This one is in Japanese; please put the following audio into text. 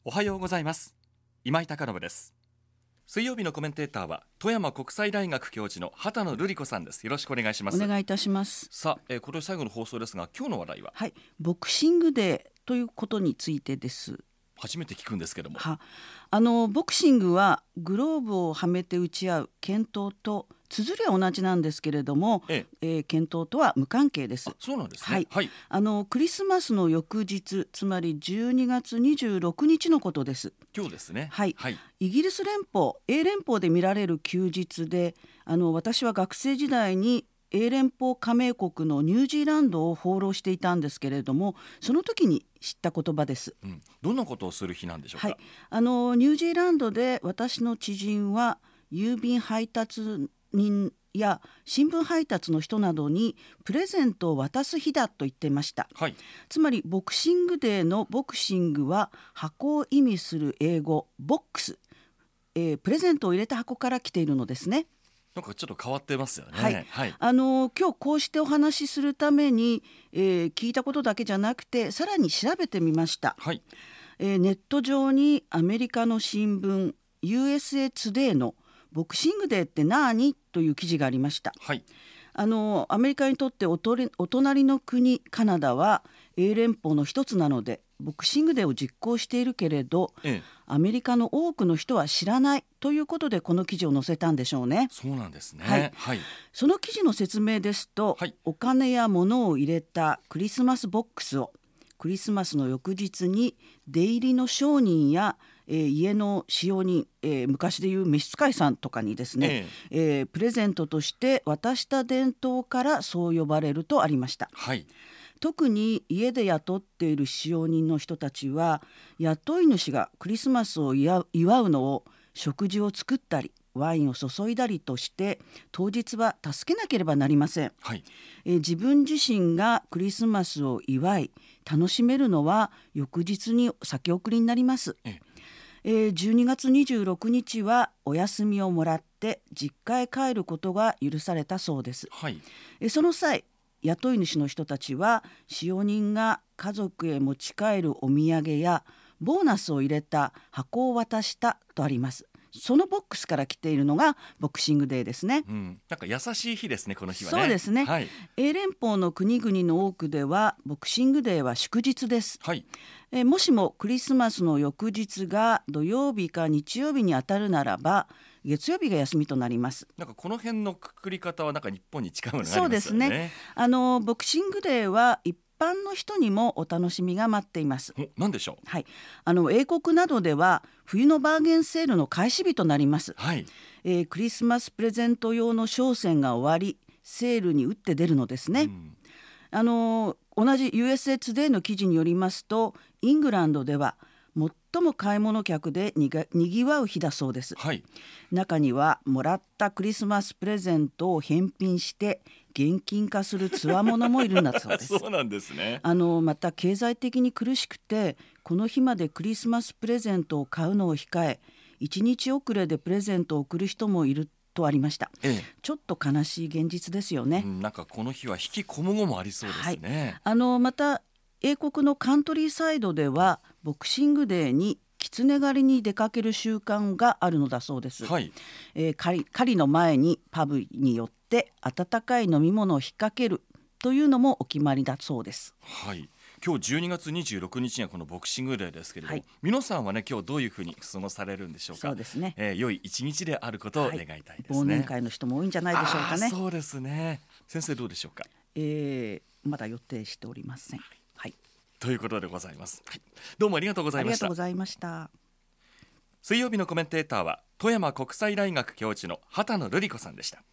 おはようございます。今井貴信です。水曜日のコメンテーターは富山国際大学教授の畑野瑠璃子さんです。よろしくお願いします。 お願いいたします。 さあ、これ最後の放送ですが、今日の話題は、 はい、ボクシングデーということについてです。 初めて聞くんですけども、 ボクシングはグローブをはめて打ち合う剣闘と綴りは同じなんですけれども、剣闘とは無関係です。 そうなんですね。はい。 クリスマスの翌日、つまり12月26日のことです。 今日ですね。 はい。イギリス連邦、英連邦で見られる休日で、私は学生時代に英連邦加盟国のニュージーランドを放浪していたんですけれども、その時に知った言葉です。 どんなことをする日なんでしょうか。 ニュージーランドで私の知人は郵便配達人や新聞配達の人などにプレゼントを渡す日だと言っていました。つまりボクシングデーのボクシングは箱を意味する英語ボックス、プレゼントを入れた箱から来ているのですね。 なんかちょっと変わってますよね。 今日こうしてお話しするために、聞いたことだけじゃなくてさらに調べてみました。ネット上にアメリカの新聞 USA Today のボクシングデーって何という記事がありました。アメリカにとってお隣の国カナダは英連邦の一つなのでボクシングデーを実行しているけれど、アメリカの多くの人は知らないということでこの記事を載せたんでしょうね。 そうなんですね。 その記事の説明ですと、お金や物を入れたクリスマスボックスをクリスマスの翌日に出入りの商人や、家の使用人、昔でいう召使いさんとかにですね、プレゼントとして渡した伝統からそう呼ばれるとありました。特に家で雇っている使用人の人たちは雇い主がクリスマスを祝うのを食事を作ったりワインを注いだりとして当日は助けなければなりません。自分自身がクリスマスを祝い楽しめるのは翌日に先送りになります。12月26日はお休みをもらって実家へ帰ることが許されたそうです。その際雇い主の人たちは使用人が家族へ持ち帰るお土産やボーナスを入れた箱を渡したとあります。そのボックスから来ているのがボクシングデーですね。 なんか優しい日ですね、この日はね。 そうですね。英連邦の国々の多くではボクシングデーは祝日です。もしもクリスマスの翌日が土曜日か日曜日に当たるならば月曜日が休みとなります。 なんかこの辺のくくり方はなんか日本に近いものがありますよね。 そうですね。ボクシングデーは一般の人にもお楽しみが待っています。 何でしょう。英国などでは冬のバーゲンセールの開始日となります。クリスマスプレゼント用の商戦が終わりセールに打って出るのですね。同じ USA Today の記事によりますとイングランドでは最も買い物客でにぎわう日だそうです。中にはもらったクリスマスプレゼントを返品して現金化するつわものもいるんだそうです。 そうなんですね。 また経済的に苦しくてこの日までクリスマスプレゼントを買うのを控え1日遅れでプレゼントを送る人もいるとありました。ちょっと悲しい現実ですよね。 なんかこの日は引きこもごもありそうですね。 また英国のカントリーサイドではボクシングデーに狐狩りに出かける習慣があるのだそうです。狩りの前にパブに寄って温かい飲み物を引っ掛けるというのもお決まりだそうです。 今日12月26日にはこのボクシングデーですけれど、皆さんはね今日どういうふうに過ごされるんでしょうか。 そうですね。 良い一日であることを願いたいですね。 忘年会の人も多いんじゃないでしょうかね。 そうですね。先生どうでしょうか。 まだ予定しておりません。 ということでございます。どうもありがとうございました。 ありがとうございました。 水曜日のコメンテーターは富山国際大学教授の畑野瑠璃子さんでした。